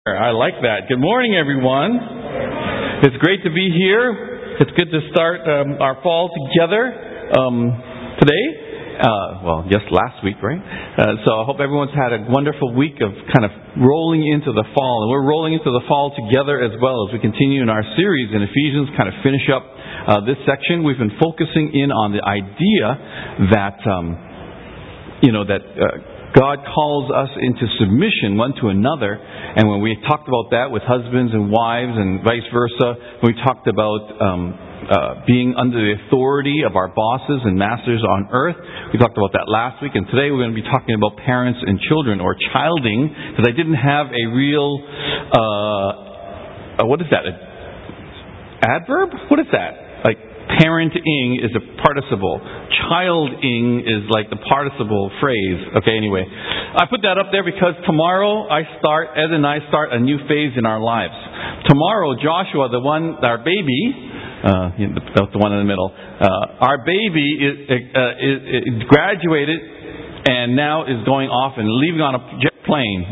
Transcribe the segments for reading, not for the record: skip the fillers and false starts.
I like that. Good morning, everyone. It's great to be here. It's good to start our fall together today. Just last week, right? So I hope everyone's had a wonderful week of kind of rolling into the fall. And we're rolling into the fall together as well as we continue in our series in Ephesians, kind of finish up this section. We've been focusing in on the idea that, God calls us into submission one to another. And when we talked about that with husbands and wives and vice versa, we talked about being under the authority of our bosses and masters on earth. We talked about that last week. And today we're going to be talking about parents and children, or childing, because I didn't have a real, what is that? Adverb? What is that? Parenting is a participle. Childing is like the participle phrase. Okay, anyway. I put that up there because tomorrow Ed and I start a new phase in our lives. Tomorrow, Joshua, our baby, the one in the middle, our baby is graduated and now is going off and leaving on a jet plane,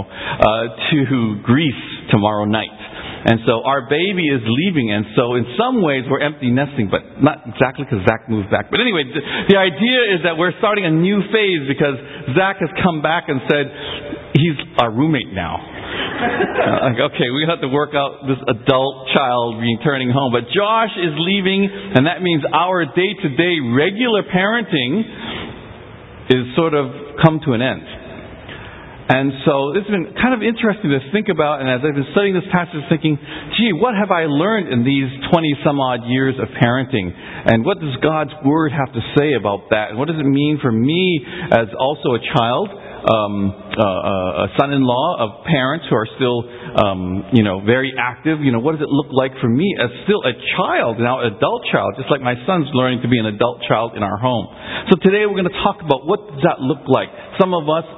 to Greece tomorrow night. And so our baby is leaving, and so in some ways we're empty nesting, but not exactly because Zach moved back. But anyway, the idea is that we're starting a new phase because Zach has come back and said he's our roommate now. Okay, we have to work out this adult child returning home. But Josh is leaving, and that means our day-to-day regular parenting is sort of come to an end. And so it's been kind of interesting to think about, and as I've been studying this passage, thinking, what have I learned in these 20-some-odd years of parenting? And what does God's Word have to say about that? And what does it mean for me as also a child, a son-in-law of parents who are still, very active? What does it look like for me as still a child, now an adult child, just like my son's learning to be an adult child in our home? So today we're going to talk about what does that look like. Some of us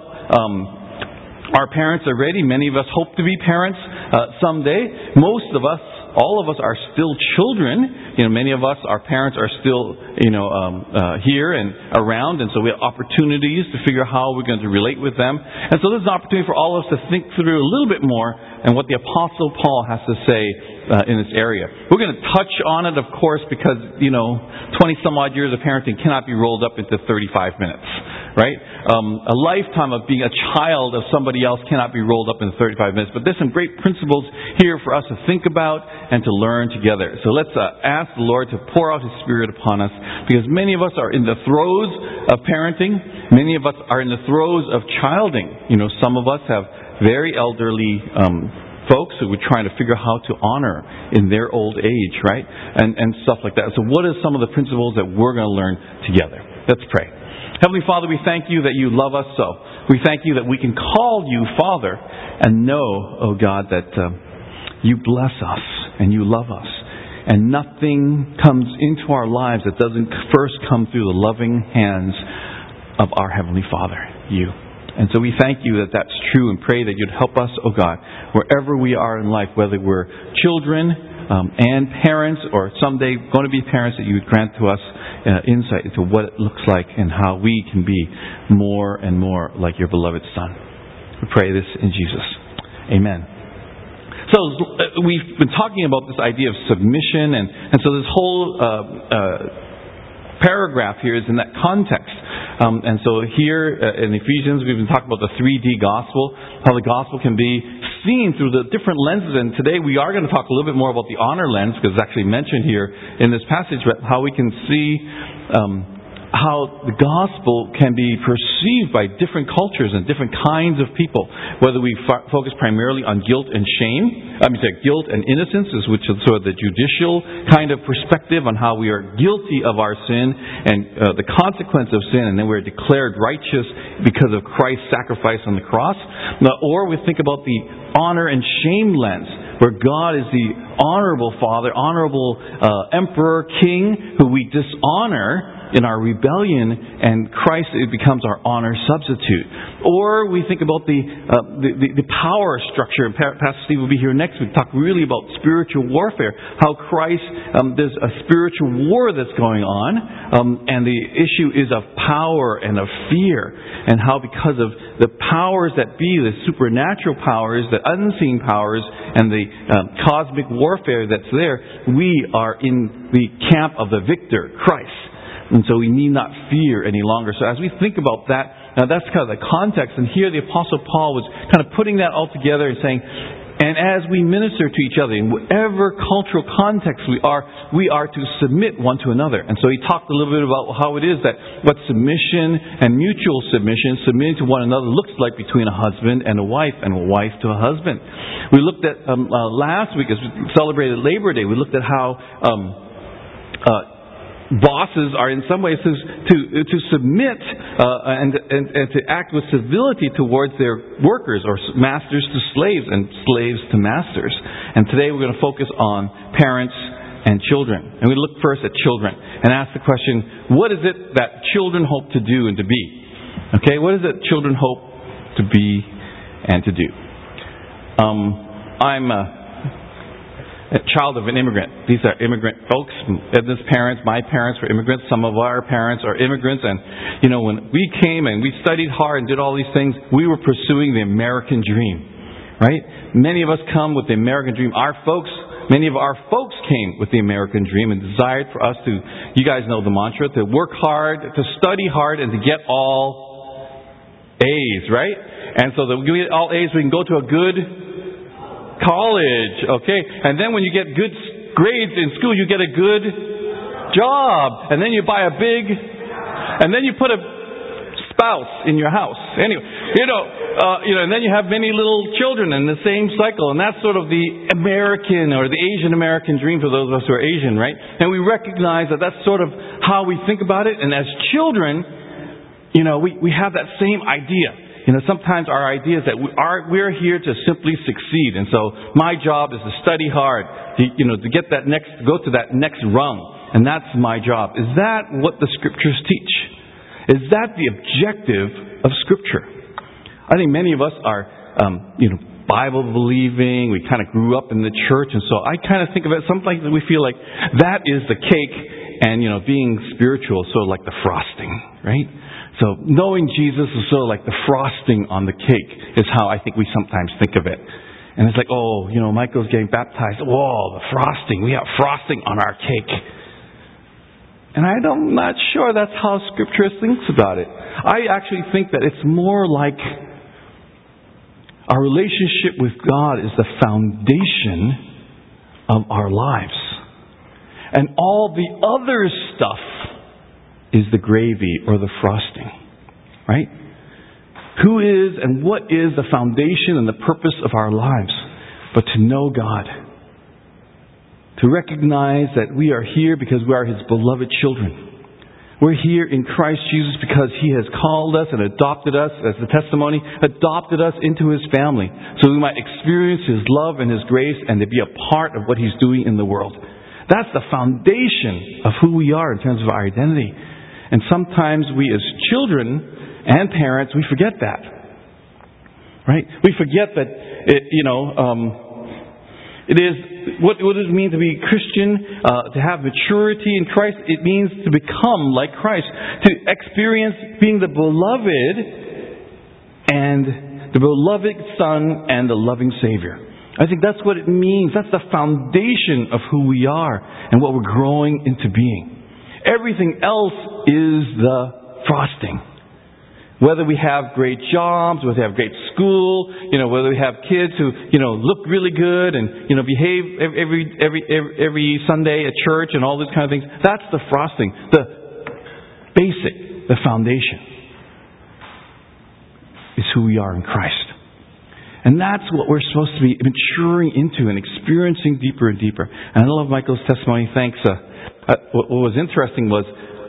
are parents already. Many of us hope to be parents someday. Most of us, all of us, are still children. Many of us, our parents are still, here and around, and so we have opportunities to figure out how we're going to relate with them. And so this is an opportunity for all of us to think through a little bit more and what the Apostle Paul has to say in this area. We're going to touch on it, of course, because 20-some-odd years of parenting cannot be rolled up into 35 minutes. Right? A lifetime of being a child of somebody else cannot be rolled up in 35 minutes. But there's some great principles here for us to think about and to learn together. So let's ask the Lord to pour out His Spirit upon us, because many of us are in the throes of parenting. Many of us are in the throes of childing. Some of us have very elderly folks who we're trying to figure out how to honor in their old age, right? And stuff like that. So what are some of the principles that we're going to learn together? Let's pray. Heavenly Father, we thank you that you love us so. We thank you that we can call you Father and know, oh God, that you bless us and you love us. And nothing comes into our lives that doesn't first come through the loving hands of our Heavenly Father, you. And so we thank you that that's true, and pray that you'd help us, oh God, wherever we are in life, whether we're children and parents, or someday going to be parents, that you would grant to us insight into what it looks like and how we can be more and more like your beloved Son. We pray this in Jesus. Amen. So we've been talking about this idea of submission, and so this whole paragraph here is in that context. And so here in Ephesians, we've been talking about the 3D gospel, how the gospel can be seen through the different lenses. And today we are going to talk a little bit more about the honor lens, because it's actually mentioned here in this passage, how we can see how the gospel can be perceived by different cultures and different kinds of people. Whether we focus primarily on guilt and shame, guilt and innocence, which is sort of the judicial kind of perspective on how we are guilty of our sin and the consequence of sin, and then we're declared righteous because of Christ's sacrifice on the cross. Or we think about the honor and shame lens, where God is the honorable Father, honorable Emperor, King, who we dishonor in our rebellion, and Christ it becomes our honor substitute. Or we think about the power structure, and Pastor Steve will be here next week, talk really about spiritual warfare, how Christ, there's a spiritual war that's going on, and the issue is of power and of fear, and how because of the powers that be, the supernatural powers, the unseen powers, and the cosmic warfare that's there, we are in the camp of the victor, Christ. And so we need not fear any longer. So as we think about that, now that's kind of the context. And here the Apostle Paul was kind of putting that all together and saying, and as we minister to each other, in whatever cultural context we are to submit one to another. And so he talked a little bit about how it is that what submission and mutual submission, submitting to one another, looks like between a husband and a wife to a husband. We looked at last week, as we celebrated Labor Day, we looked at how bosses are in some ways to submit and to act with civility towards their workers, or masters to slaves and slaves to masters. And today we're going to focus on parents and children. And we look first at children and ask the question, what is it that children hope to do and to be? Okay, what is it children hope to be and to do? I'm a child of an immigrant. These are immigrant folks. Edna's parents, my parents were immigrants. Some of our parents are immigrants. And, when we came and we studied hard and did all these things, we were pursuing the American dream. Right? Many of us come with the American dream. Many of our folks came with the American dream and desired for us to, you guys know the mantra, to work hard, to study hard, and to get all A's, right? And so that we get all A's, we can go to a good college, okay? And then when you get good grades in school, you get a good job. And then you buy and then you put a spouse in your house. Anyway, and then you have many little children in the same cycle. And that's sort of the American or the Asian American dream for those of us who are Asian, right? And we recognize that that's sort of how we think about it. And as children, we have that same idea. Sometimes our idea is that we're here to simply succeed, and so my job is to study hard, to get go to that next rung, and that's my job. Is that what the Scriptures teach? Is that the objective of Scripture? I think many of us are, Bible believing. We kind of grew up in the church, and so I kind of think of it something that we feel like that is the cake, and being spiritual, sort of like the frosting, right? So knowing Jesus is sort of like the frosting on the cake is how I think we sometimes think of it. And it's like, Michael's getting baptized. Whoa, the frosting. We have frosting on our cake. And I'm not sure that's how Scripture thinks about it. I actually think that it's more like our relationship with God is the foundation of our lives. And all the other stuff is the gravy or the frosting, right? Who is and what is the foundation and the purpose of our lives but to know God? To recognize that we are here because we are His beloved children. We're here in Christ Jesus because He has called us and adopted us, as the testimony, adopted us into His family so we might experience His love and His grace and to be a part of what He's doing in the world. That's the foundation of who we are in terms of our identity. And sometimes we as children and parents, we forget that. Right? We forget that, it is, what does it mean to be Christian, to have maturity in Christ? It means to become like Christ. To experience being the beloved and the beloved Son and the loving Savior. I think that's what it means. That's the foundation of who we are and what we're growing into being. Everything else is the frosting. Whether we have great jobs, whether we have great school, whether we have kids who, look really good and, behave every Sunday at church and all these kind of things. That's the frosting. The basic, the foundation is who we are in Christ. And that's what we're supposed to be maturing into and experiencing deeper and deeper. And I love Michael's testimony. Thanks. What was interesting was,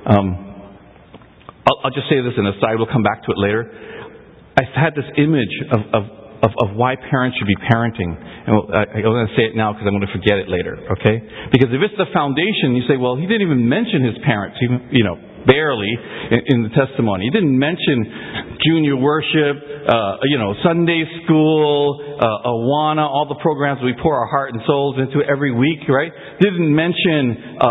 I'll just say this in a aside, we'll come back to it later. I had this image of why parents should be parenting. And I'm going to say it now because I'm going to forget it later, okay? Because if it's the foundation, you say, well, he didn't even mention his parents. barely, in the testimony. He didn't mention junior worship, Sunday school, Awana, all the programs we pour our heart and souls into every week, right? Didn't mention,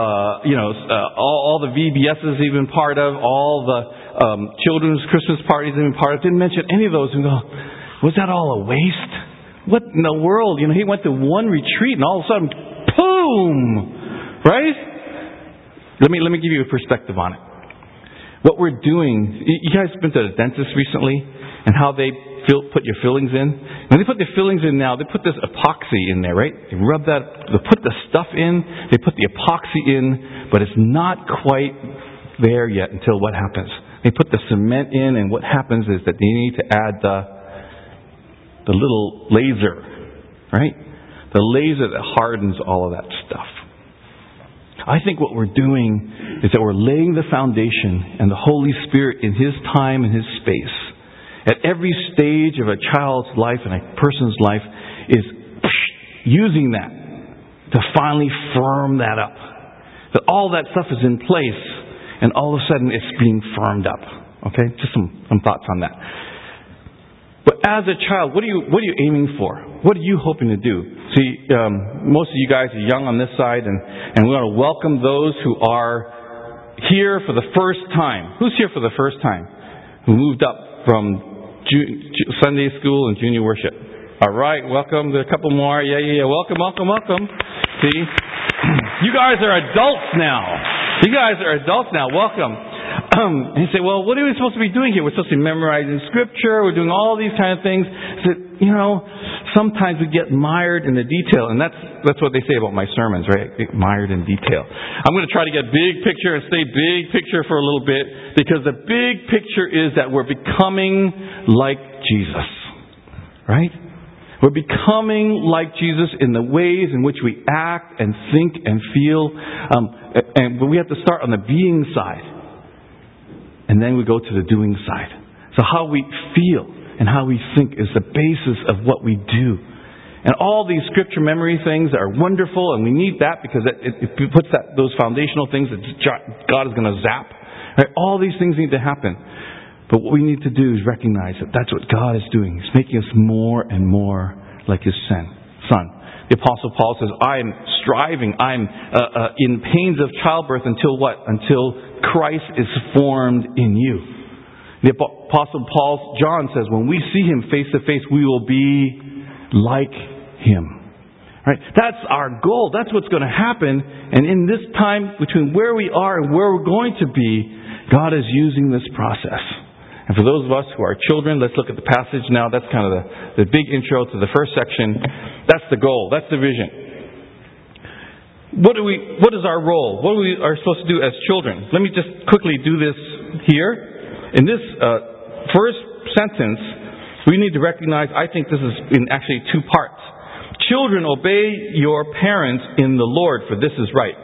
all the VBSs even part of, all the children's Christmas parties even part of. Didn't mention any of those. And go, was that all a waste? What in the world? He went to one retreat and all of a sudden, boom! Right? Let me give you a perspective on it. What we're doing, you guys been to the dentist recently and how they put your fillings in? When they put the fillings in now, they put this epoxy in there, right? They rub that, they put the stuff in, they put the epoxy in, but it's not quite there yet until what happens? They put the cement in, and what happens is that they need to add the little laser, right? The laser that hardens all of that stuff. I think what we're doing is that we're laying the foundation, and the Holy Spirit in His time and His space, at every stage of a child's life and a person's life, is using that to finally firm that up. That all that stuff is in place, and all of a sudden it's being firmed up. Okay? Just some thoughts on that. But as a child, what are you aiming for? What are you hoping to do? See, most of you guys are young on this side, and we want to welcome those who are here for the first time. Who's here for the first time? Who moved up from Sunday school and junior worship? All right, welcome. There are a couple more. Yeah. Welcome. See, you guys are adults now. Welcome. And you say, well, what are we supposed to be doing here? We're supposed to be memorizing Scripture. We're doing all these kind of things. So, sometimes we get mired in the detail. And that's what they say about my sermons, right? Mired in detail. I'm going to try to get big picture and stay big picture for a little bit. Because the big picture is that we're becoming like Jesus. Right? We're becoming like Jesus in the ways in which we act and think and feel. But we have to start on the being side. And then we go to the doing side. So how we feel and how we think is the basis of what we do. And all these scripture memory things are wonderful, and we need that because it puts those foundational things that God is going to zap. Right? All these things need to happen. But what we need to do is recognize that that's what God is doing. He's making us more and more like His Son. The Apostle Paul says, I am striving, I'm in pains of childbirth until what? Until Christ is formed in you. The Apostle John says, when we see Him face to face, we will be like Him. Right? That's our goal. That's what's going to happen. And in this time, between where we are and where we're going to be, God is using this process. And for those of us who are children, let's look at the passage now. That's kind of the big intro to the first section. That's the goal. That's the vision. What is our role? What we are supposed to do as children? Let me just quickly do this here. In this first sentence, we need to recognize, I think this is in actually two parts. Children, obey your parents in the Lord, for this is right.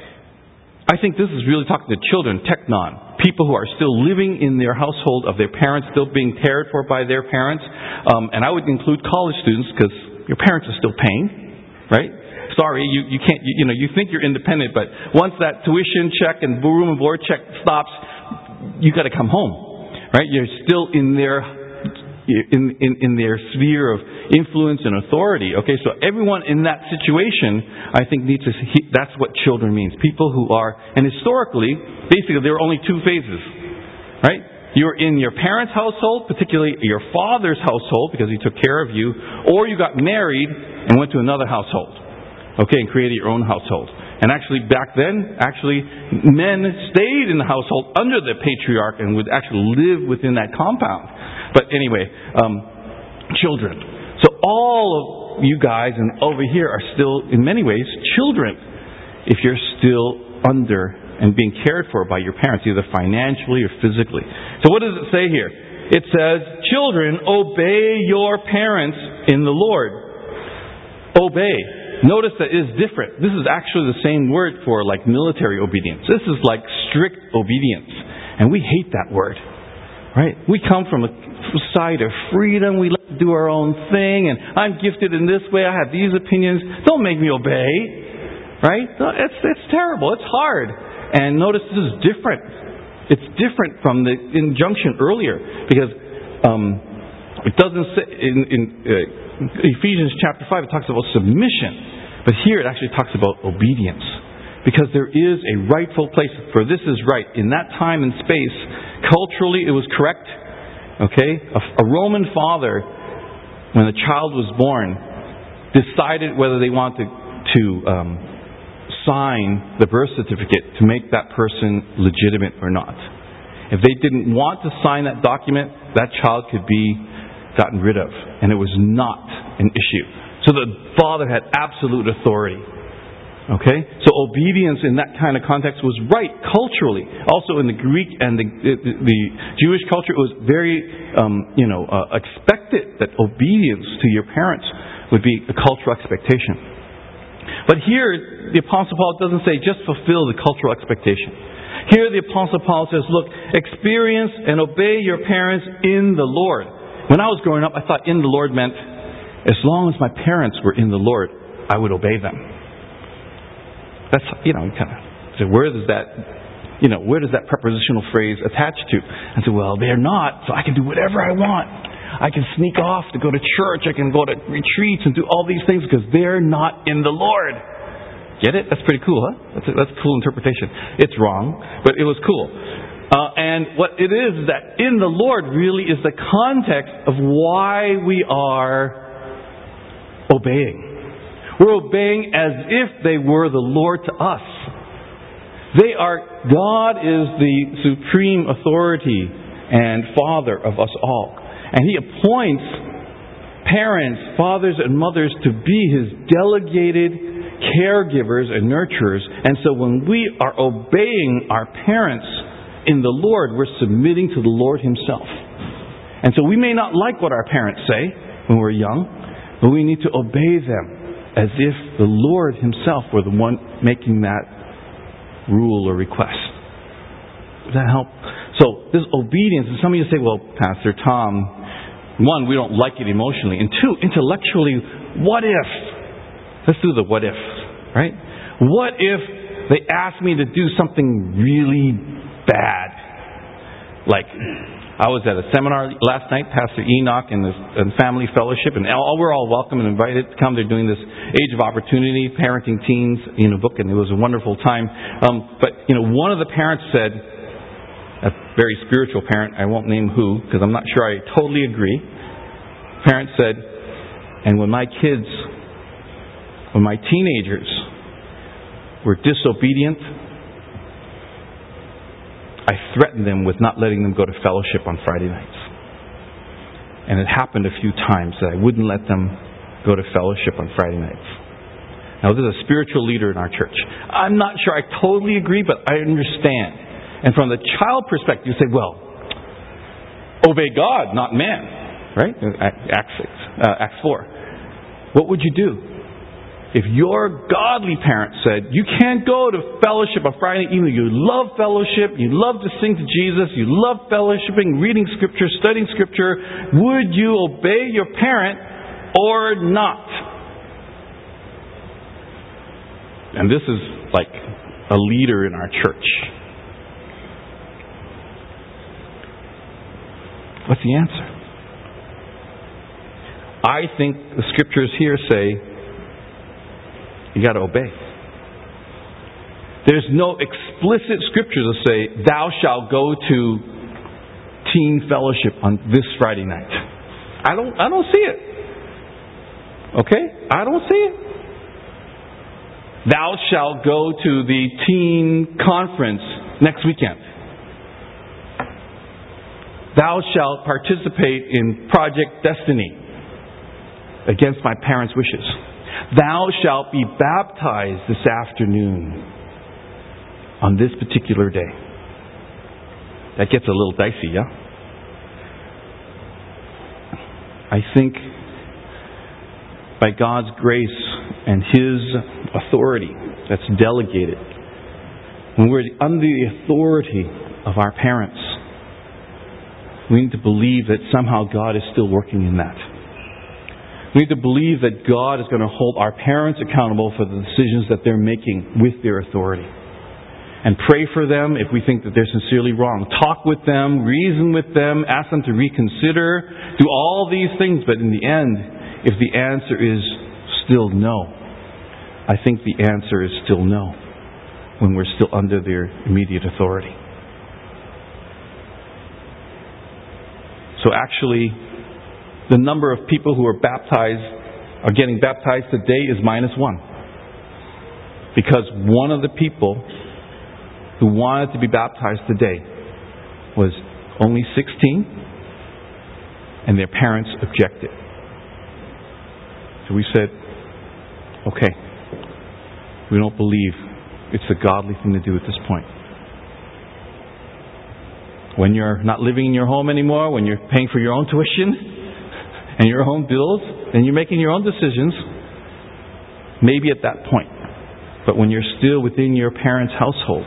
I think this is really talking to children, teknon. People who are still living in their household of their parents, still being cared for by their parents. And I would include college students because your parents are still paying, right? Sorry, you can't, you think you're independent, but once that tuition check and room and board check stops, you got to come home, right? You're still in their sphere of influence and authority. Okay, so everyone in that situation, I think, needs to. That's what children means. People who are, and historically, basically, there were only two phases, right? You're in your parents' household, particularly your father's household, because he took care of you, or you got married and went to another household, okay, and created your own household. And actually, back then, men stayed in the household under the patriarch and would actually live within that compound. But anyway, children. So all of you guys and over here are still, in many ways, children. If you're still under and being cared for by your parents, either financially or physically. So what does it say here? It says, children, obey your parents in the Lord. Obey. Notice that it is different. This is actually the same word for like military obedience. This is like strict obedience. And we hate that word. Right? We come from a side of freedom. We like to do our own thing. And I'm gifted in this way. I have these opinions. Don't make me obey. Right? It's terrible. It's hard. And notice this is different. It's different from the injunction earlier, because it doesn't say in Ephesians chapter 5 it talks about submission, but here it actually talks about obedience, because there is a rightful place for this is right in that time and space. Culturally, it was correct. Okay, a Roman father, when a child was born, decided whether they wanted to sign the birth certificate to make that person legitimate or not. If they didn't want to sign that document, that child could be gotten rid of, and it was not an issue. So the father had absolute authority. Okay, so obedience in that kind of context was right culturally. Also in the Greek and the Jewish culture, it was very expected that obedience to your parents would be a cultural expectation. But here, the Apostle Paul doesn't say just fulfill the cultural expectation. Here the Apostle Paul says, look, experience and obey your parents in the Lord. When I was growing up, I thought in the Lord meant as long as my parents were in the Lord, I would obey them. That's, kind of, so where does that prepositional phrase attach to? I said, well, they're not, so I can do whatever I want. I can sneak off to go to church. I can go to retreats and do all these things because they're not in the Lord. Get it? That's pretty cool, huh? That's a cool interpretation. It's wrong, but it was cool. And what it is that in the Lord really is the context of why we are obeying. We're obeying as if they were the Lord to us. God is the supreme authority and Father of us all. And He appoints parents, fathers and mothers to be His delegated caregivers and nurturers. And so when we are obeying our parents in the Lord, we're submitting to the Lord Himself. And so we may not like what our parents say when we're young, but we need to obey them as if the Lord Himself were the one making that rule or request. Does that help? So this obedience, and some of you say, well, Pastor Tom, one, we don't like it emotionally, and two, intellectually, what if? Let's do the what if, right? What if they asked me to do something really bad? Like, I was at a seminar last night, Pastor Enoch and Family Fellowship, and we're all welcome and invited to come. They're doing this Age of Opportunity, Parenting Teens, book, and it was a wonderful time. But one of the parents said, a very spiritual parent, I won't name who, because I'm not sure I totally agree. Parent said, and when my teenagers were disobedient, I threatened them with not letting them go to fellowship on Friday nights. And it happened a few times that I wouldn't let them go to fellowship on Friday nights. Now, this is a spiritual leader in our church. I'm not sure I totally agree, but I understand. And from the child perspective, you say, well, obey God, not man. Right? Acts 4. What would you do? If your godly parent said, you can't go to fellowship on Friday evening, you love fellowship, you love to sing to Jesus, you love fellowshipping, reading Scripture, studying Scripture, would you obey your parent or not? And this is like a leader in our church. What's the answer? I think the Scriptures here say, you got to obey. There's no explicit scripture to say, thou shalt go to teen fellowship on this Friday night. I don't see it. Okay? I don't see it. Thou shalt go to the teen conference next weekend. Thou shalt participate in Project Destiny against my parents' wishes. Thou shalt be baptized this afternoon on this particular day. That gets a little dicey, yeah? I think by God's grace and His authority that's delegated, when we're under the authority of our parents, we need to believe that somehow God is still working in that. We need to believe that God is going to hold our parents accountable for the decisions that they're making with their authority. and pray for them if we think that they're sincerely wrong. Talk with them, reason with them, ask them to reconsider, do all these things. But in the end, if the answer is still no, I think the answer is still no when we're still under their immediate authority. So actually, the number of people who are getting baptized today is -1. Because one of the people who wanted to be baptized today was only 16, and their parents objected. So we said, okay, we don't believe it's a godly thing to do at this point. When you're not living in your home anymore, when you're paying for your own tuition and your own bills, and you're making your own decisions, maybe at that point. But when you're still within your parents' household,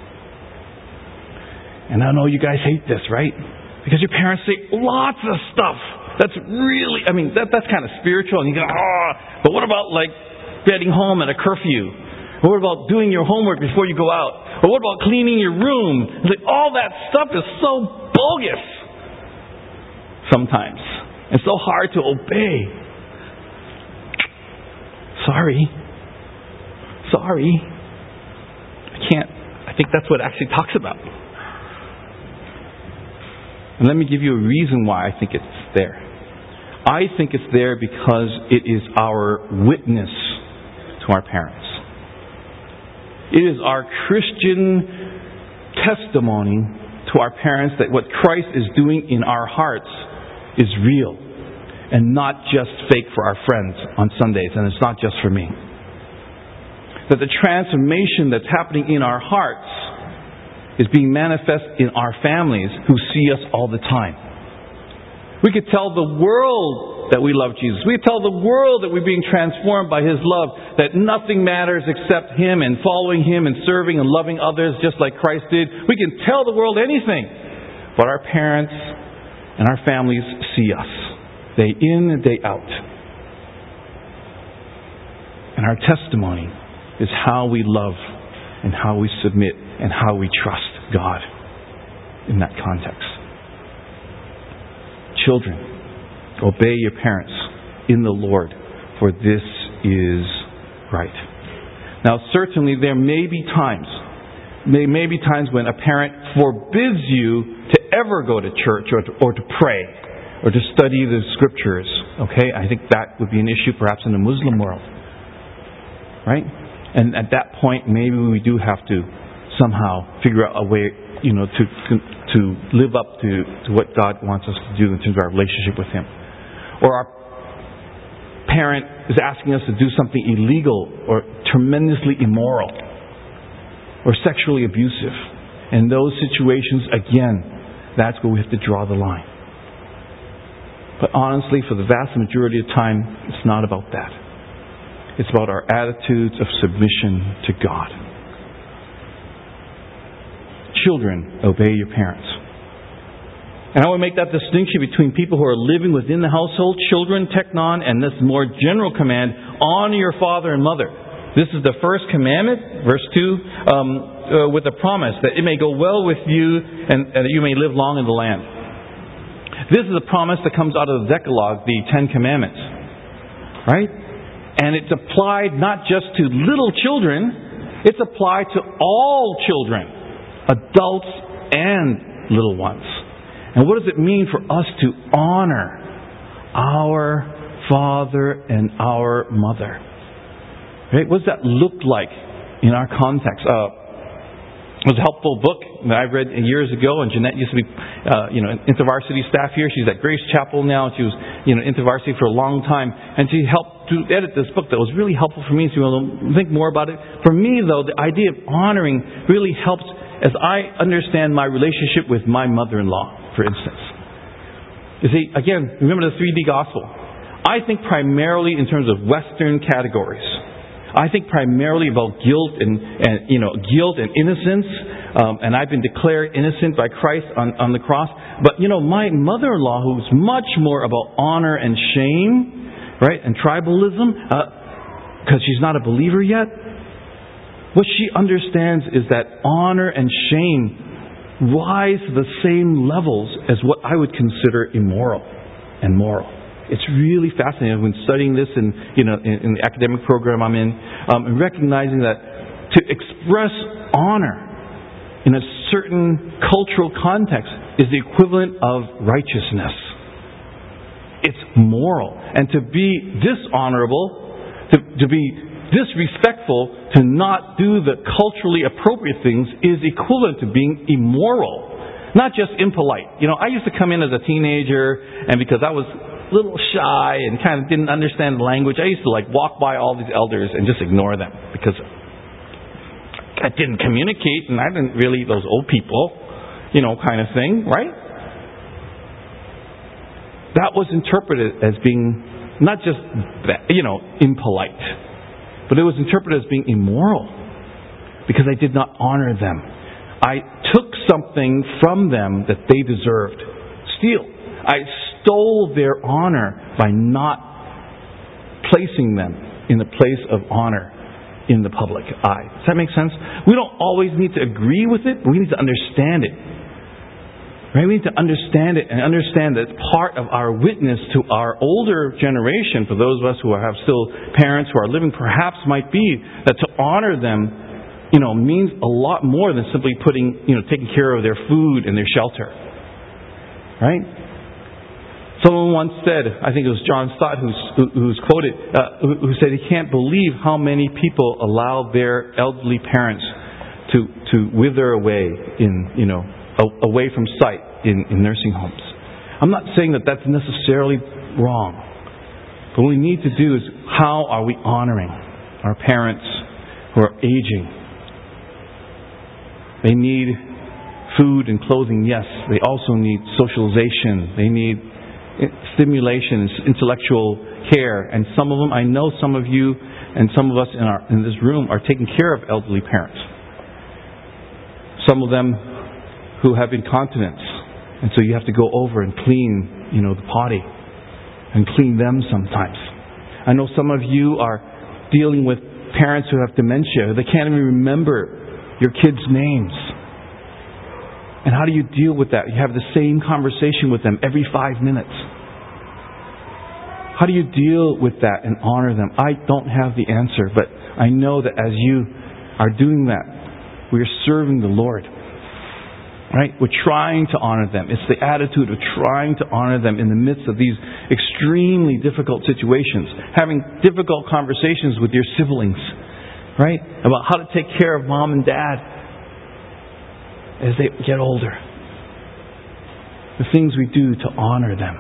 and I know you guys hate this, right? Because your parents say lots of stuff. That's really, that's kind of spiritual. And you go, but what about getting home at a curfew? What about doing your homework before you go out? Or what about cleaning your room? All that stuff is so bogus sometimes. It's so hard to obey. Sorry. I can't. I think that's what it actually talks about. And let me give you a reason why I think it's there. I think it's there because it is our witness to our parents. It is our Christian testimony to our parents that what Christ is doing in our hearts is real and not just fake for our friends on Sundays, and it's not just for me. That the transformation that's happening in our hearts is being manifest in our families who see us all the time. We could tell the world that we love Jesus. We could tell the world that we're being transformed by His love, that nothing matters except Him and following Him and serving and loving others just like Christ did. We can tell the world anything. But our parents and our families see us day in and day out. And our testimony is how we love and how we submit and how we trust God in that context. Children, obey your parents in the Lord, for this is right. Now, certainly there may be times when a parent forbids you to ever go to church or to pray or to study the Scriptures. Okay, I think that would be an issue perhaps in the Muslim world, right? And at that point, maybe we do have to somehow figure out a way, to live up to what God wants us to do in terms of our relationship with Him. Or our parent is asking us to do something illegal or tremendously immoral or sexually abusive. In those situations, again, that's where we have to draw the line. But honestly, for the vast majority of time, it's not about that. It's about our attitudes of submission to God. Children, obey your parents. And I want to make that distinction between people who are living within the household, children, teknon, and this more general command, honor your father and mother. This is the first commandment, verse 2, with a promise that it may go well with you and that you may live long in the land. This is a promise that comes out of the Decalogue, the 10 Commandments. Right? And it's applied not just to little children, it's applied to all children, adults and little ones. And what does it mean for us to honor our father and our mother? Right? What does that look like in our context? It was a helpful book that I read years ago, and Jeanette used to be, InterVarsity staff here. She's at Grace Chapel now. She was, InterVarsity for a long time, and she helped to edit this book that was really helpful for me to think more about it. For me, though, the idea of honoring really helps as I understand my relationship with my mother-in-law, for instance. You see, again, remember the 3D gospel. I think primarily in terms of Western categories. I think primarily about guilt and innocence, and I've been declared innocent by Christ on the cross. But my mother-in-law, who's much more about honor and shame, right, and tribalism, because she's not a believer yet. What she understands is that honor and shame rise to the same levels as what I would consider immoral and moral. It's really fascinating when studying this in the academic program I'm in, and recognizing that to express honor in a certain cultural context is the equivalent of righteousness. It's moral. And to be dishonorable, to be disrespectful, to not do the culturally appropriate things is equivalent to being immoral. Not just impolite. I used to come in as a teenager, and because I was a little shy and kind of didn't understand the language, I used to walk by all these elders and just ignore them because I didn't communicate, and I didn't really, those old people, kind of thing, right? That was interpreted as being not just, impolite, but it was interpreted as being immoral because I did not honor them. I took something from them that they deserved. Steal. I stole their honor by not placing them in the place of honor in the public eye. Does that make sense? We don't always need to agree with it, but we need to understand it. Right? We need to understand it and understand that part of our witness to our older generation, for those of us who have still parents who are living, perhaps might be that to honor them, means a lot more than simply taking care of their food and their shelter. Right? Someone once said, I think it was John Stott who's quoted, who said he can't believe how many people allow their elderly parents to wither away away from sight in nursing homes. I'm not saying that that's necessarily wrong. But what we need to do is, how are we honoring our parents who are aging? They need food and clothing, yes. They also need socialization. They need stimulation, intellectual care. And some of them, I know some of you and some of us in this room are taking care of elderly parents. Some of them who have incontinence. And so you have to go over and clean, the potty. And clean them sometimes. I know some of you are dealing with parents who have dementia. They can't even remember your kids' names. And how do you deal with that? You have the same conversation with them every 5 minutes. How do you deal with that and honor them? I don't have the answer, but I know that as you are doing that, we are serving the Lord. Right? We're trying to honor them. It's the attitude of trying to honor them in the midst of these extremely difficult situations. Having difficult conversations with your siblings. Right? About how to take care of mom and dad as they get older. The things we do to honor them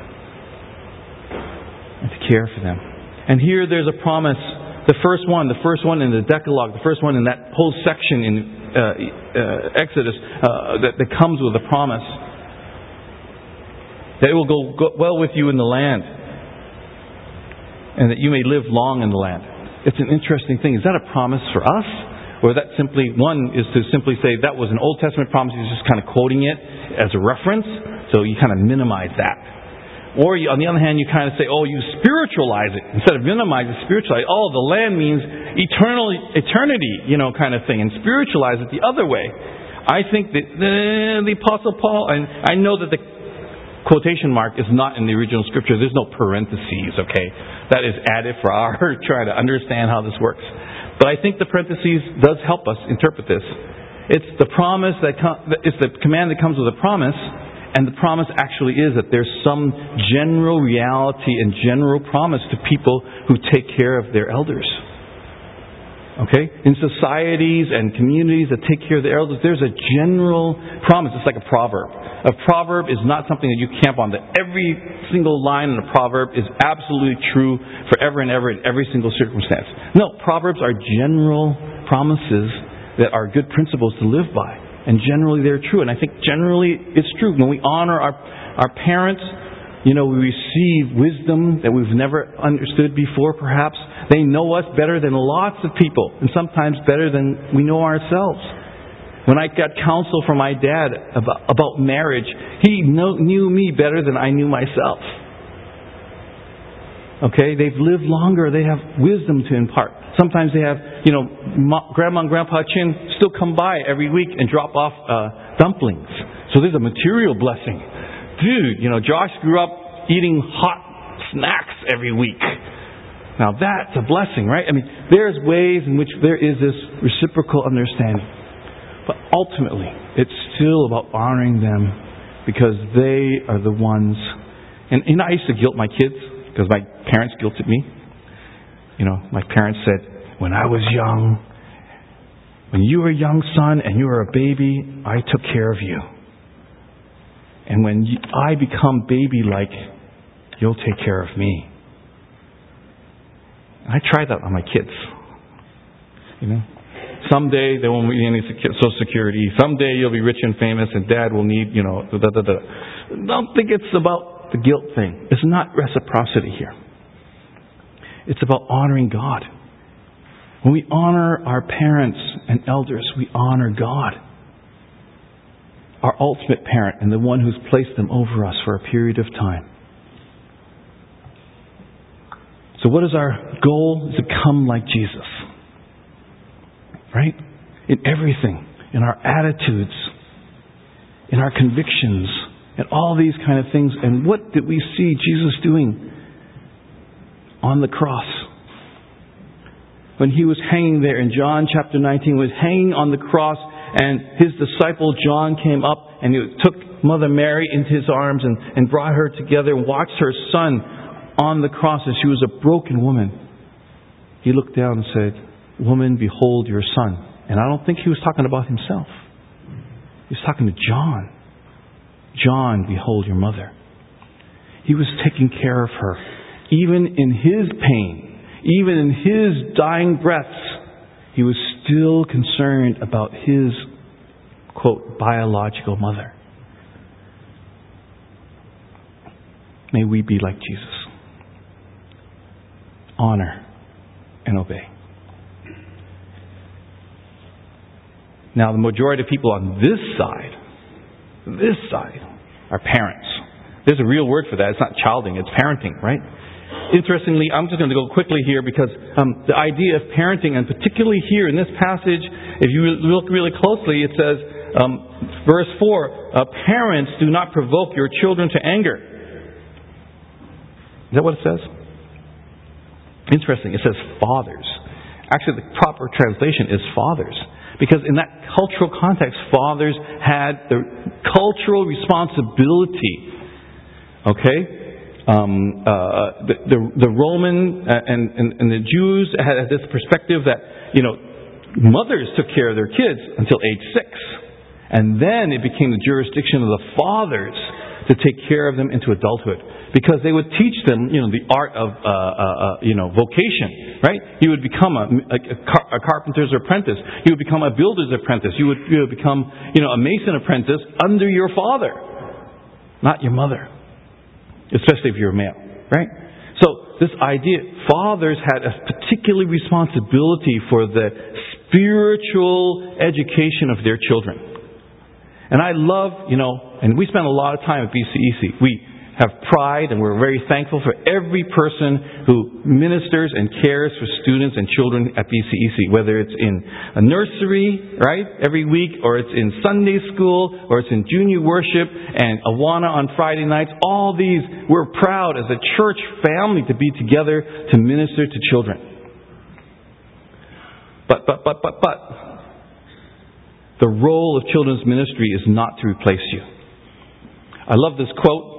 and to care for them. And here there's a promise. The first one in the Decalogue, the first one in that whole section in Exodus that comes with a promise that it will go well with you in the land and that you may live long in the land. It's an interesting thing. Is that a promise for us? Or is that simply, one is to simply say that was an Old Testament promise, he's just kind of quoting it as a reference, so you kind of minimize that. Or on the other hand, you kind of say, you spiritualize it. Instead of minimize it, spiritualize it. The land means eternity, kind of thing. And spiritualize it the other way. I think that the Apostle Paul, and I know that the quotation mark is not in the original scripture. There's no parentheses, okay? That is added for our trying to understand how this works. But I think the parentheses does help us interpret this. It's the promise it's the command that comes with a promise. And the promise actually is that there's some general reality and general promise to people who take care of their elders. Okay? In societies and communities that take care of their elders, there's a general promise. It's like a proverb. A proverb is not something that you camp on. That every single line in a proverb is absolutely true forever and ever in every single circumstance. No, proverbs are general promises that are good principles to live by. And generally they're true. And I think generally it's true. When we honor our parents, we receive wisdom that we've never understood before perhaps. They know us better than lots of people. And sometimes better than we know ourselves. When I got counsel from my dad about marriage, he knew me better than I knew myself. Okay? They've lived longer. They have wisdom to impart. Sometimes they have, Grandma and Grandpa Chin still come by every week and drop off dumplings. So there's a material blessing. Dude, Josh grew up eating hot snacks every week. Now that's a blessing, right? I mean, there's ways in which there is this reciprocal understanding. But ultimately, it's still about honoring them because they are the ones. And I used to guilt my kids because my parents guilted me. My parents said, when I was young, when you were a young son and you were a baby, I took care of you. And when I become baby-like, you'll take care of me. And I tried that on my kids. Someday they won't need any Social Security. Someday you'll be rich and famous and Dad will need, Don't think it's about the guilt thing. It's not reciprocity here. It's about honoring God. When we honor our parents and elders, we honor God, our ultimate parent and the one who's placed them over us for a period of time. So what is our goal? Is to come like Jesus. Right? In everything. In our attitudes. In our convictions. And all these kind of things. And what did we see Jesus doing on the cross? When He was hanging there in John chapter 19, was hanging on the cross, and His disciple John came up and he took Mother Mary into his arms and brought her together and watched her son on the cross as she was a broken woman. He looked down and said, "Woman, behold your son." And I don't think He was talking about Himself. He was talking to John. "John, behold your mother." He was taking care of her. Even in His pain, even in His dying breaths, He was still concerned about His, quote, biological mother. May we be like Jesus. Honor and obey. Now, the majority of people on this side, are parents. There's a real word for that. It's not childing, it's parenting, right? Interestingly, I'm just going to go quickly here because the idea of parenting, and particularly here in this passage, if you look really closely, it says, verse 4, parents, do not provoke your children to anger. Is that what it says? Interesting. It says fathers. Actually, the proper translation is fathers. Because in that cultural context, fathers had the cultural responsibility. Okay? The Roman and the Jews had this perspective that, mothers took care of their kids until age 6. And then it became the jurisdiction of the fathers to take care of them into adulthood. Because they would teach them, the art of, vocation, right? You would become a carpenter's apprentice. You would become a builder's apprentice. You would become, a mason apprentice under your father, not your mother. Especially if you're a male, right? So this idea, fathers had a particular responsibility for the spiritual education of their children. And I love, and we spend a lot of time at BCEC. We have pride and we're very thankful for every person who ministers and cares for students and children at BCEC, whether it's in a nursery, right, every week, or it's in Sunday school, or it's in junior worship and Awana on Friday nights. All these, we're proud as a church family to be together to minister to children. But the role of children's ministry is not to replace you. I love this quote.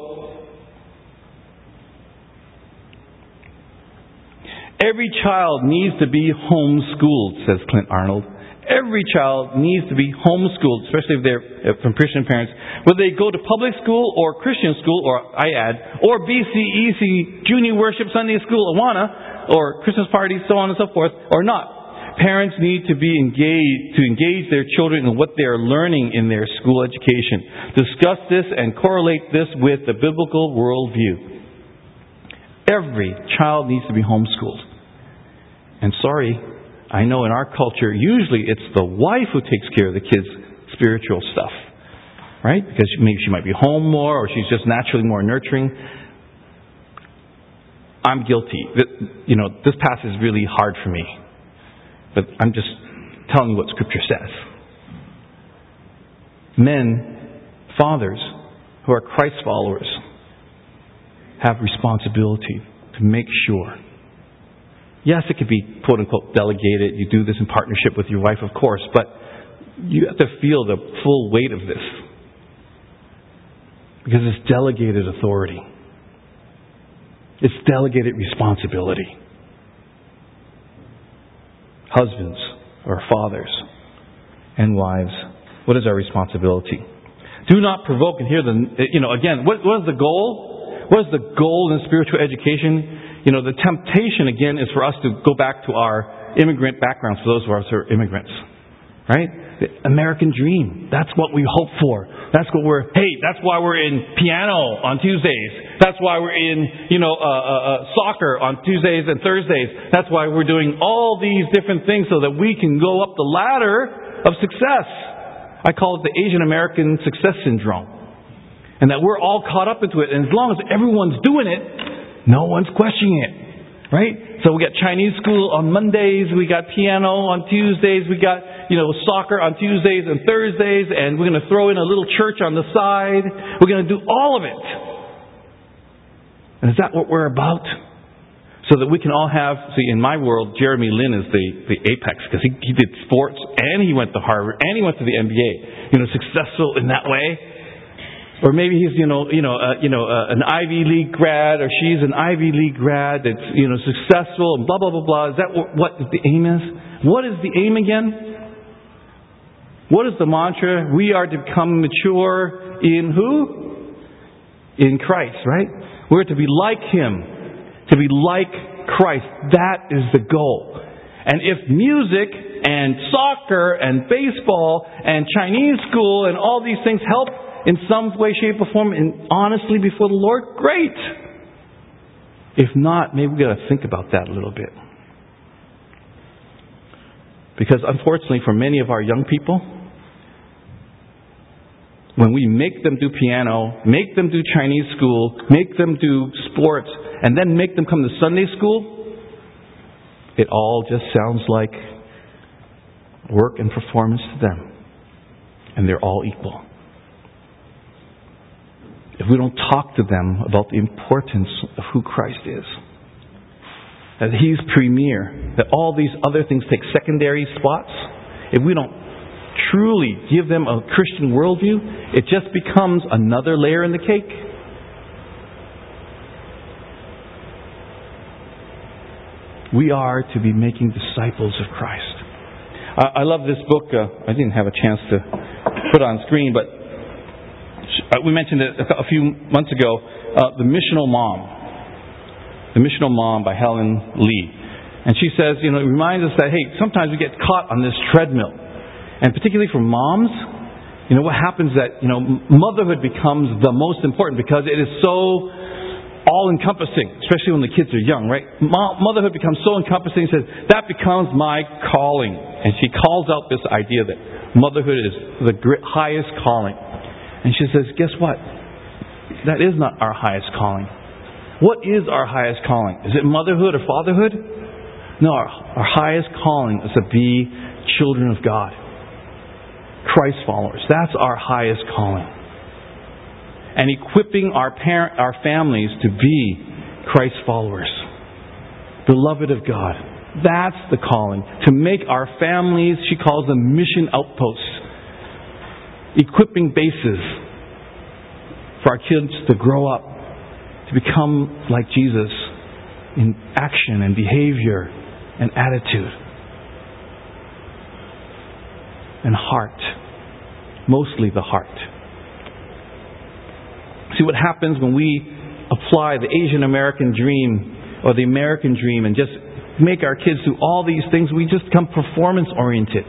Every child needs to be homeschooled, says Clint Arnold. Every child needs to be homeschooled, especially if they're from Christian parents. Whether they go to public school or Christian school, or or BCEC, Junior Worship, Sunday School, Awana, or Christmas parties, so on and so forth, or not. Parents need to be engage their children in what they are learning in their school education. Discuss this and correlate this with the biblical worldview. Every child needs to be homeschooled. And sorry, I know in our culture, usually it's the wife who takes care of the kids' spiritual stuff. Right? Because maybe she might be home more, or she's just naturally more nurturing. I'm guilty. This passage is really hard for me. But I'm just telling you what Scripture says. Men, fathers, who are Christ followers, have responsibility to make sure. Yes, it could be quote-unquote delegated. You do this in partnership with your wife, of course. But you have to feel the full weight of this. Because it's delegated authority. It's delegated responsibility. Husbands or fathers and wives, what is our responsibility? Do not provoke, and here again, what is the goal? What is the goal in spiritual education? The temptation again is for us to go back to our immigrant backgrounds, for those of us who are immigrants. Right? The American dream. That's what we hope for. That's what that's why we're in piano on Tuesdays. That's why we're in, soccer on Tuesdays and Thursdays. That's why we're doing all these different things so that we can go up the ladder of success. I call it the Asian American success syndrome. And that we're all caught up into it. And as long as everyone's doing it, no one's questioning it. Right? So we got Chinese school on Mondays, we got piano on Tuesdays, we got, soccer on Tuesdays and Thursdays, and we're going to throw in a little church on the side. We're going to do all of it. And is that what we're about? So that we can all have, in my world, Jeremy Lin is the apex, because he did sports, and he went to Harvard, and he went to the MBA. Successful in that way. Or maybe he's, an Ivy League grad, or she's an Ivy League grad that's, successful, and blah, blah, blah, blah. Is that what the aim is? What is the aim again? What is the mantra? We are to become mature in who? In Christ, right? We're to be like Him. To be like Christ. That is the goal. And if music and soccer and baseball and Chinese school and all these things help in some way, shape, or form, and honestly before the Lord, great. If not, maybe we've got to think about that a little bit. Because unfortunately, for many of our young people, when we make them do piano, make them do Chinese school, make them do sports, and then make them come to Sunday school, it all just sounds like work and performance to them. And they're all equal. If we don't talk to them about the importance of who Christ is, that He's premier, that all these other things take secondary spots, if we don't truly give them a Christian worldview, it just becomes another layer in the cake. We are to be making disciples of Christ. I love this book. I didn't have a chance to put on screen, but we mentioned it a few months ago. The Missional Mom. The Missional Mom by Helen Lee. And she says, it reminds us that, hey, sometimes we get caught on this treadmill. And particularly for moms, what happens is that, motherhood becomes the most important because it is so all-encompassing, especially when the kids are young, right? Motherhood becomes so encompassing, says, that becomes my calling. And she calls out this idea that motherhood is the highest calling. And she says, guess what? That is not our highest calling. What is our highest calling? Is it motherhood or fatherhood? No, our highest calling is to be children of God. Christ followers. That's our highest calling. And equipping our families to be Christ followers. Beloved of God. That's the calling. To make our families, she calls them mission outposts. Equipping bases for our kids to grow up, to become like Jesus in action and behavior and attitude and heart. Mostly the heart. See what happens when we apply the Asian American dream or the American dream and just make our kids do all these things, we just become performance oriented.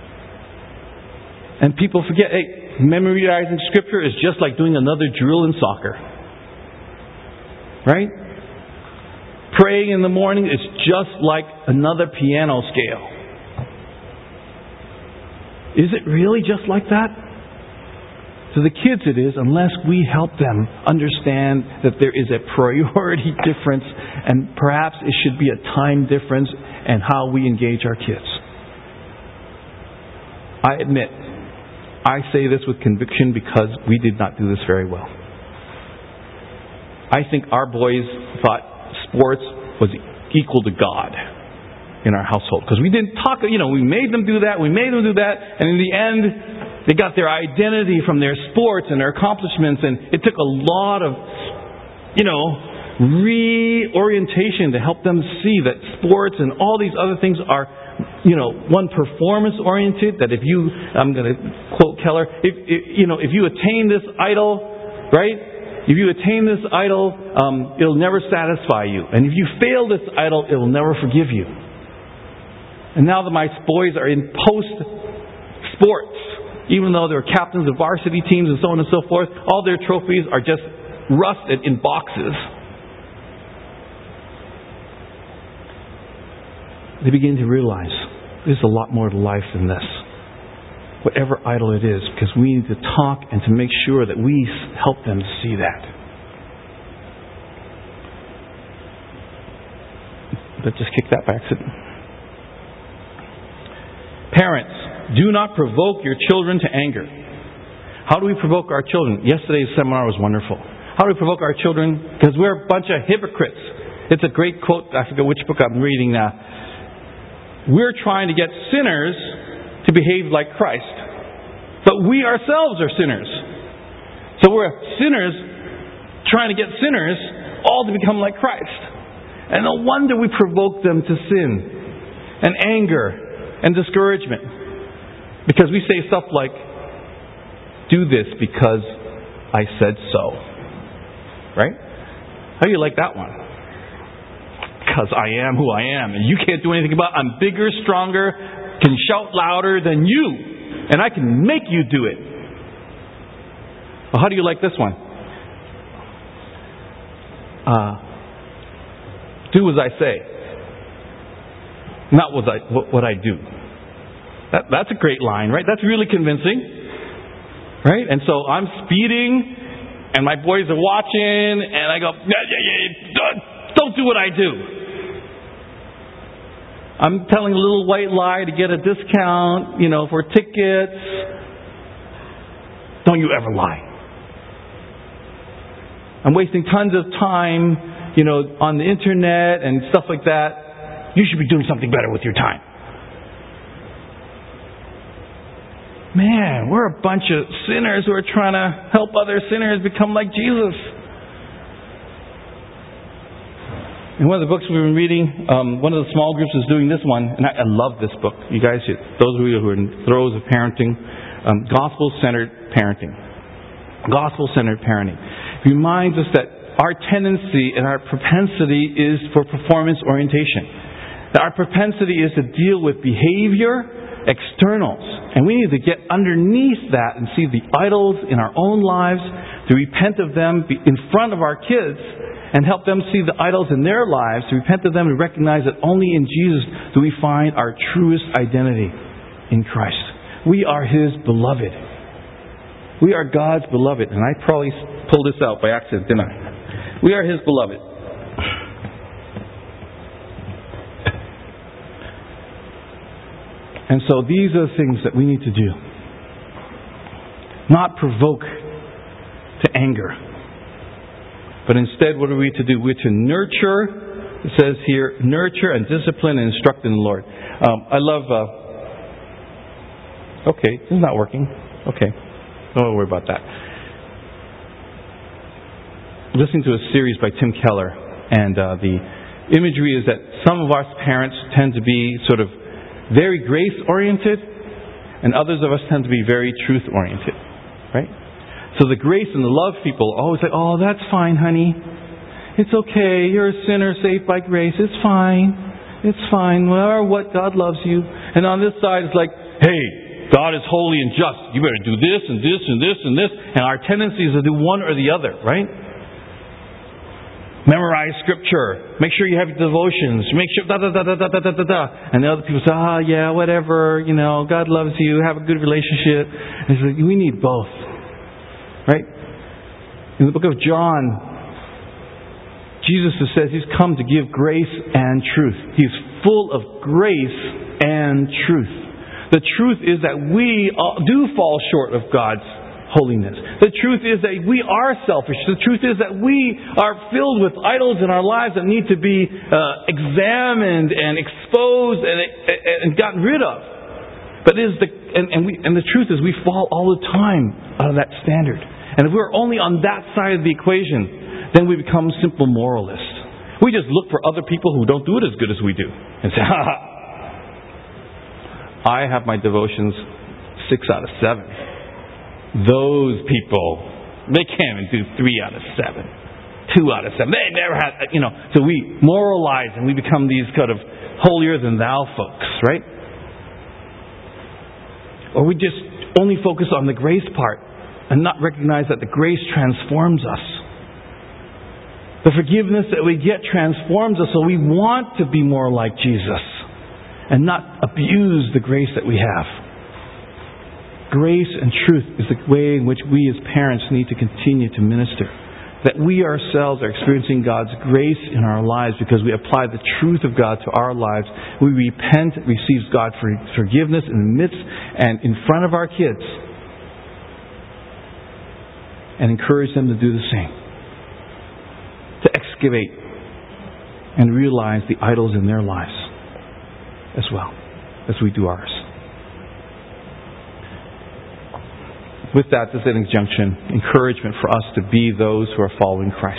And people forget, hey, memorizing Scripture is just like doing another drill in soccer. Right? Praying in the morning is just like another piano scale. Is it really just like that? To the kids it is, unless we help them understand that there is a priority difference, and perhaps it should be a time difference in how we engage our kids. I admit, I say this with conviction because we did not do this very well. I think our boys thought sports was equal to God in our household. Because we didn't talk, we made them do that, and in the end, they got their identity from their sports and their accomplishments, and it took a lot of, reorientation to help them see that sports and all these other things are, one, performance-oriented, that I'm going to quote Keller, if you attain this idol, right? If you attain this idol, it'll never satisfy you. And if you fail this idol, it will never forgive you. And now that my boys are in post-sports, even though they're captains of varsity teams and so on and so forth, all their trophies are just rusted in boxes. They begin to realize there's a lot more to life than this. Whatever idol it is, because we need to talk and to make sure that we help them see that. But just kick that by accident. Parents, do not provoke your children to anger. How do we provoke our children? Yesterday's seminar was wonderful. How do we provoke our children? Because we're a bunch of hypocrites. It's a great quote. I forget which book I'm reading now. We're trying to get sinners to behave like Christ. But we ourselves are sinners. So we're sinners trying to get sinners all to become like Christ. And no wonder we provoke them to sin and anger and discouragement. Because we say stuff like, do this because I said so. Right? How do you like that one? Because I am who I am, and you can't do anything about it. I'm bigger, stronger, can shout louder than you, and I can make you do it. Well, how do you like this one? Do as I say, not what I do. That's a great line, right? That's really convincing, right? And so I'm speeding, and my boys are watching, and I go, don't do what I do. I'm telling a little white lie to get a discount, for tickets. Don't you ever lie. I'm wasting tons of time, on the internet and stuff like that. You should be doing something better with your time. Man, we're a bunch of sinners who are trying to help other sinners become like Jesus. In one of the books we've been reading, one of the small groups is doing this one, and I love this book. You guys, those of you who are in throes of parenting, gospel-centered parenting. Gospel-centered parenting. It reminds us that our tendency and our propensity is for performance orientation. That our propensity is to deal with behavior, externals. And we need to get underneath that and see the idols in our own lives, to repent of them in front of our kids, and help them see the idols in their lives, to repent of them and recognize that only in Jesus do we find our truest identity in Christ. We are His beloved. We are God's beloved. And I probably pulled this out by accident, didn't I? We are His beloved. And so these are the things that we need to do. Not provoke to anger. But instead, what are we to do? We're to nurture, it says here, nurture and discipline and instruct in the Lord. I love... okay, this is not working. Okay, don't worry about that. Listening to a series by Tim Keller, and the imagery is that some of us parents tend to be sort of very grace-oriented, and others of us tend to be very truth-oriented. Right? So the grace and the love people always say, oh, that's fine, honey. It's okay. You're a sinner saved by grace. It's fine. It's fine. No matter what, God loves you. And on this side, it's like, hey, God is holy and just. You better do this and this and this and this. And our tendency is to do one or the other, right? Memorize Scripture. Make sure you have your devotions. Make sure da-da-da-da-da-da-da-da. And the other people say, whatever. God loves you. Have a good relationship. And it's like, we need both. Right? In the book of John, Jesus says He's come to give grace and truth. He's full of grace and truth. The truth is that we do fall short of God's holiness. The truth is that we are selfish. The truth is that we are filled with idols in our lives that need to be examined and exposed and gotten rid of. But the truth is we fall all the time out of that standard. And if we're only on that side of the equation, then we become simple moralists. We just look for other people who don't do it as good as we do and say, ha ha. I have my devotions 6 out of 7. Those people, they can't even do 3 out of 7. 2 out of 7. They never had, So we moralize and we become these kind of holier than thou folks, right? Or we just only focus on the grace part and not recognize that the grace transforms us. The forgiveness that we get transforms us, so we want to be more like Jesus and not abuse the grace that we have. Grace and truth is the way in which we as parents need to continue to minister. That we ourselves are experiencing God's grace in our lives because we apply the truth of God to our lives. We repent, receive God's forgiveness in the midst and in front of our kids, and encourage them to do the same. To excavate and realize the idols in their lives as well as we do ours. With that, this is an injunction, encouragement for us to be those who are following Christ.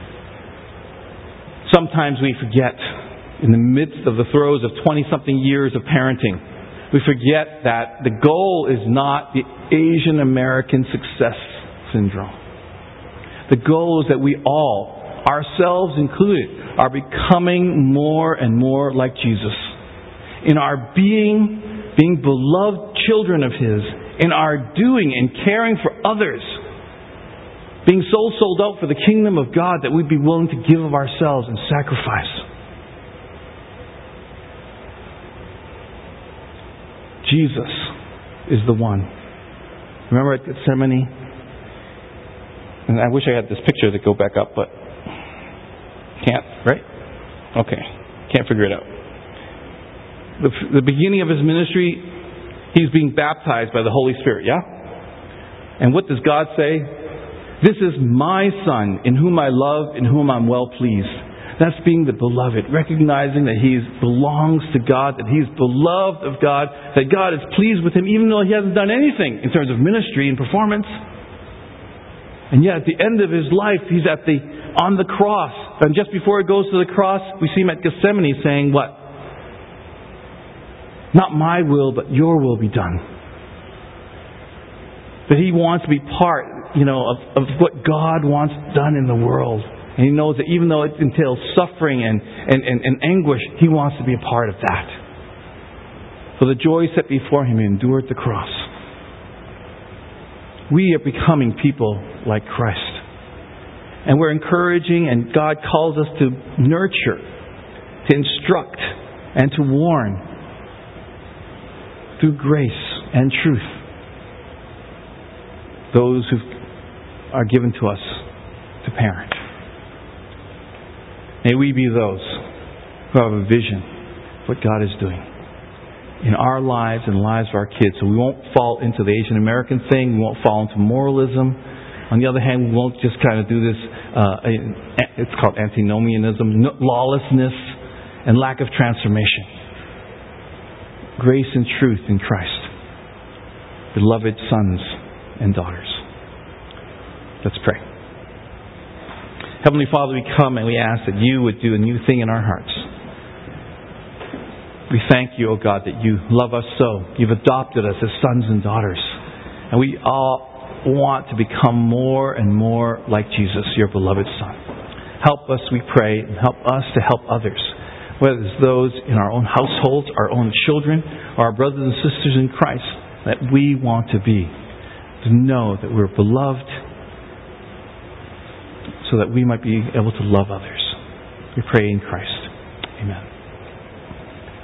Sometimes we forget, in the midst of the throes of 20-something years of parenting, we forget that the goal is not the Asian American success syndrome. The goal is that we all, ourselves included, are becoming more and more like Jesus. In our being beloved children of His, in our doing and caring for others, being so sold out for the kingdom of God that we'd be willing to give of ourselves and sacrifice. Jesus is the one. Remember at Gethsemane? And I wish I had this picture to go back up, but can't, right? Okay. Can't figure it out. The beginning of His ministry, He's being baptized by the Holy Spirit, yeah? And what does God say? This is my Son, in whom I love, in whom I'm well pleased. That's being the beloved, recognizing that He belongs to God, that He's beloved of God, that God is pleased with Him, even though He hasn't done anything in terms of ministry and performance. And yet at the end of His life, He's on the cross. And just before He goes to the cross, we see Him at Gethsemane saying what? Not my will, but your will be done. That He wants to be part, of what God wants done in the world. And He knows that even though it entails suffering and anguish, He wants to be a part of that. For the joy set before Him, He endured the cross. We are becoming people like Christ. And we're encouraging, and God calls us to nurture, to instruct, and to warn through grace and truth those who are given to us to parent. May we be those who have a vision of what God is doing in our lives and the lives of our kids, so we won't fall into the Asian American thing, we won't fall into moralism. On the other hand, we won't just kind of do this, it's called antinomianism, lawlessness and lack of transformation. Grace and truth in Christ. Beloved sons and daughters. Let's pray. Heavenly Father, we come and we ask that You would do a new thing in our hearts. We thank You, O God, that You love us so. You've adopted us as sons and daughters. And we all want to become more and more like Jesus, Your beloved Son. Help us, we pray, and help us to help others. Whether it's those in our own households, our own children, or our brothers and sisters in Christ, that we want to be. To know that we're beloved so that we might be able to love others. We pray in Christ. Amen.